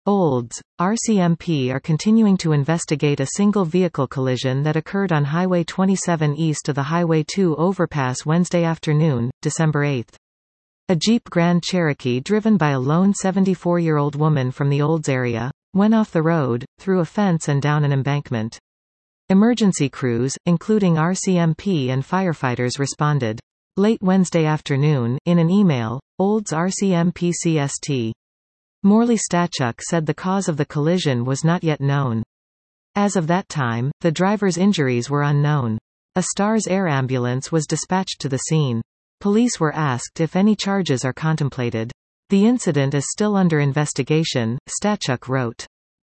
Olds, RCMP are continuing to investigate a single vehicle collision that occurred on Highway 27 east of the Highway 2 overpass Wednesday afternoon, December 8. A Jeep Grand Cherokee driven by a lone 74-year-old woman from the Olds area went off the road, through a fence and down an embankment. Emergency crews, including RCMP and firefighters, responded. Late Wednesday afternoon, in an email, Olds RCMP CST. Morley Stachuk said the cause of the collision was not yet known. As of that time, the driver's injuries were unknown. A STARS air ambulance was dispatched to the scene. Police were asked if any charges are contemplated. The incident is still under investigation, Stachuk wrote.